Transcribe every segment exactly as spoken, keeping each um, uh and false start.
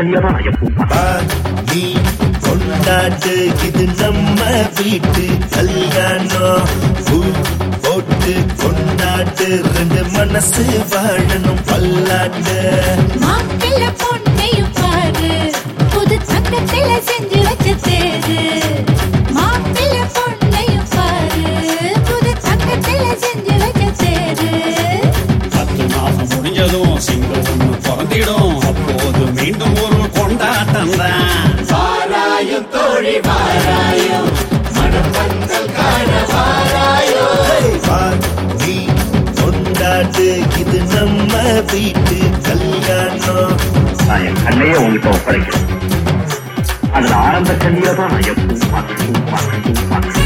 தனியா தான் நான் எப்பவும் நீ கொண்டாட்டு இது நம்ம வீட்டு கல்யாணம் பூ போட்டு கொண்டாட்டு ரெண்டு மனசு வாழணும் பல்லாட்டு மாப்பிள்ள பொண்ணையும் பாரு புது தங்கத்தில செஞ்சு வச்ச தேரு மாப்பிள்ள பொண்ணையும் பாரு புது தங்கத்தில செஞ்சு வச்ச தேரு பத்து மாசம் முடிஞ்சதும் சிங்கம் ஒண்ணு பிறந்திடும் அப்போது மீண்டும் ஒரு கொண்டாட்டம் தான் வாராயும் தோழி வாராயும் மணப்பந்தல் காண வாராயோ நீ கொண்டாட்டு இது நம்ம வீட்டு கல்யாணம் நான் என் கண்ணையே உங்ககிட்ட ஒப்படைக்கிறேன். அதுல ஆரம்ப கண்ணியா தான் நான் எப்பவும் பார்க்கணும் பார்க்கணும் பார்க்கணும்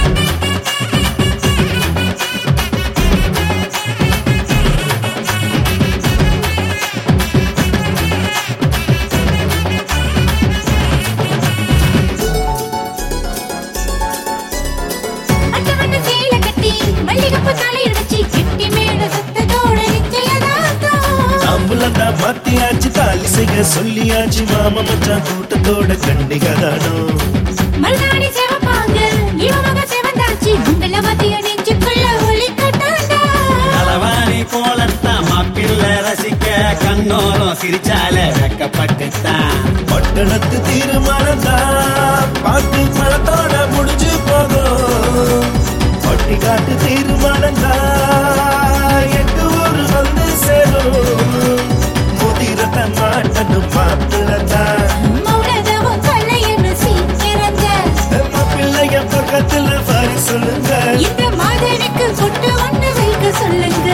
மாத்தியாச்சு தாலி செய்ய சொல்லியாச்சு மாமா மச்சான் கூட்டத்தோட கண்டிகதானோ மல்நாடி சேவப்பாங்க இவங்க சேவந்தாச்சு மங்கள மத்திய நெஞ்சுக்குள்ள ஒளி கட்டாண்டா நலவாணி போலத்தான் மாப்பிள்ள ரசிக்க கண்ணோரம் சிரிச்சால வெக்கப்பட்டுத்தான் பட்டணத்து தீர்மானம் தான் பாட்டு பழத்தோட முடிஞ்சு போகும் பட்டி காட்டு தீர்மானம் தான் எட்டு ஊர் வந்து சேரும் முதிரத்த மாட்டனும் மாப்பிள்ளதான் மௌனதமும் கொள்ளையன்னு சீக்கிரங்க பிள்ளைய பக்கத்துல பாரி சொல்லுங்க இந்த மாதவிக்கு கொட்டு ஒண்ணு வைக்க சொல்லுங்க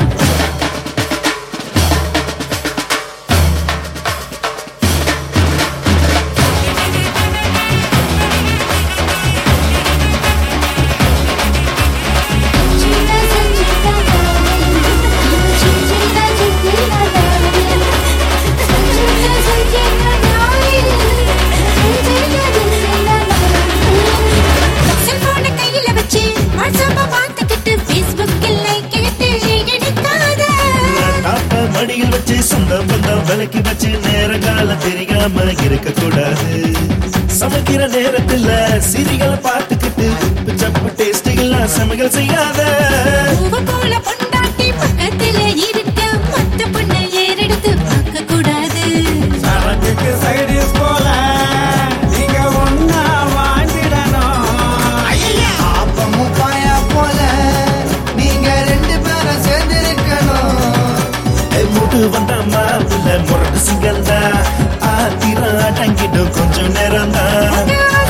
மடியில் வச்சு சொந்தம் பந்தம் விலக்கி வச்சு நேர காலம் தெரியாம இருக்க கூடாது சமைக்கிற நேரத்துல சிரிகளை பார்த்துக்கிட்டு உப்பு சப்பு டேஸ்ட் எல்லாம் சமையல் செய்யாத பொண்டாட்டி பக்கத்துல இருக்க மத்த பொண்ணை ஏறெடுத்து பார்க்க கூடாது சரக்குக்கு சைடிஸ் போல நீங்க ஒன்னா வாழ்ந்திடணும் ஆப்பமும் பாயா போல நீங்க ரெண்டு பேரும் சேர்ந்திருக்கணும் முட்டு வந்த மாவுல முரட்டு சிங்கல் தான் ஆத்திரம் அடங்கிடும் கொஞ்சம் நேரம் தான்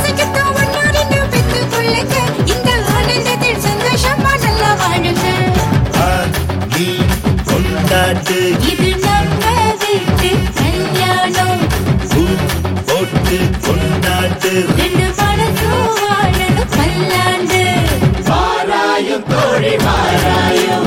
இந்த ஆனந்தத்தில் சந்தோஷமா நல்லா வாழுங்க நீ கொண்டாட்டு இது நம்ம வீட்டு கல்யாணம் பூ போட்டு கொண்டாட்டு ரெண்டு மனசும் வாழணும் பல்லாண்டு வாராயும் தோழி வாராயும்